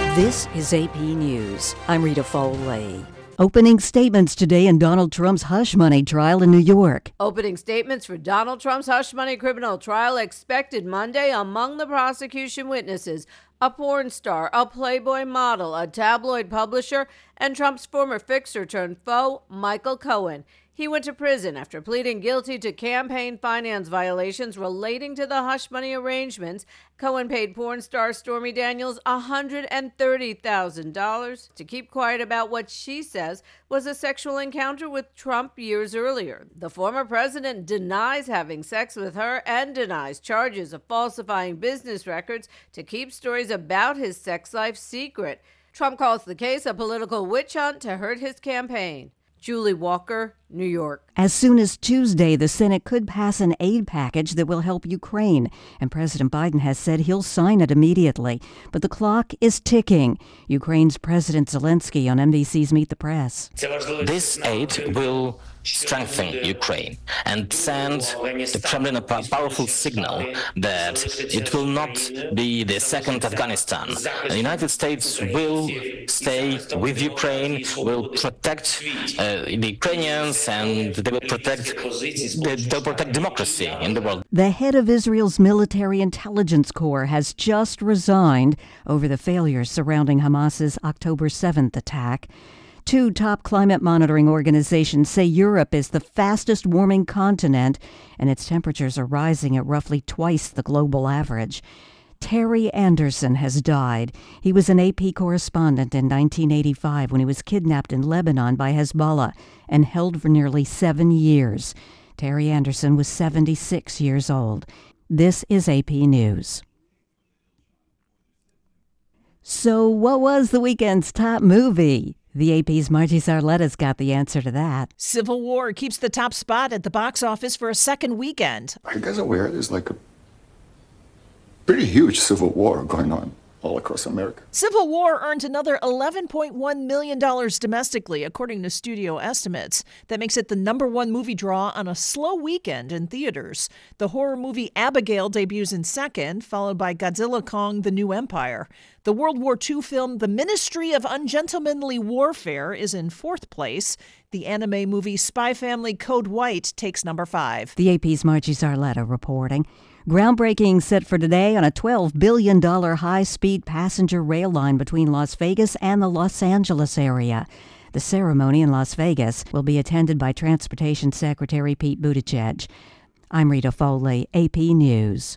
This is AP News. I'm Rita Foley. Opening statements today in Donald Trump's hush money trial in New York. Opening statements for Donald Trump's hush money criminal trial expected Monday. Among the prosecution witnesses, a porn star, a Playboy model, a tabloid publisher, and Trump's former fixer turned foe, Michael Cohen. He went to prison after pleading guilty to campaign finance violations relating to the hush money arrangements. Cohen paid porn star Stormy Daniels $130,000 to keep quiet about what she says was a sexual encounter with Trump years earlier. The former president denies having sex with her and denies charges of falsifying business records to keep stories about his sex life secret. Trump calls the case a political witch hunt to hurt his campaign. Julie Walker, New York. As soon as Tuesday, the Senate could pass an aid package that will help Ukraine, and President Biden has said he'll sign it immediately. But the clock is ticking. Ukraine's President Zelensky on NBC's Meet the Press. This aid will strengthen Ukraine and send the Kremlin a powerful signal that it will not be the second Afghanistan. The United States will stay with Ukraine, will protect the Ukrainians, and they will protect democracy in the world. The head of Israel's military intelligence corps has just resigned over the failures surrounding Hamas's October 7th attack. Two top climate monitoring organizations say Europe is the fastest warming continent, and its temperatures are rising at roughly twice the global average. Terry Anderson has died. He was an AP correspondent in 1985 when he was kidnapped in Lebanon by Hezbollah and held for nearly 7 years. Terry Anderson was 76 years old. This is AP News. So what was the weekend's top movie? The AP's Margie Sarletta's got the answer to that. Civil War keeps the top spot at the box office for a second weekend. Are you guys aware there's like a pretty huge civil war going on all across America? Civil War earned another $11.1 million domestically, according to studio estimates. That makes it the #1 movie draw on a slow weekend in theaters. The horror movie Abigail debuts in second, followed by Godzilla Kong: The New Empire. The World War II film The Ministry of Ungentlemanly Warfare is in fourth place. The anime movie Spy Family Code White takes #5. The AP's Margie Sarletta reporting. Groundbreaking set for today on a $12 billion high-speed passenger rail line between Las Vegas and the Los Angeles area. The ceremony in Las Vegas will be attended by Transportation Secretary Pete Buttigieg. I'm Rita Foley, AP News.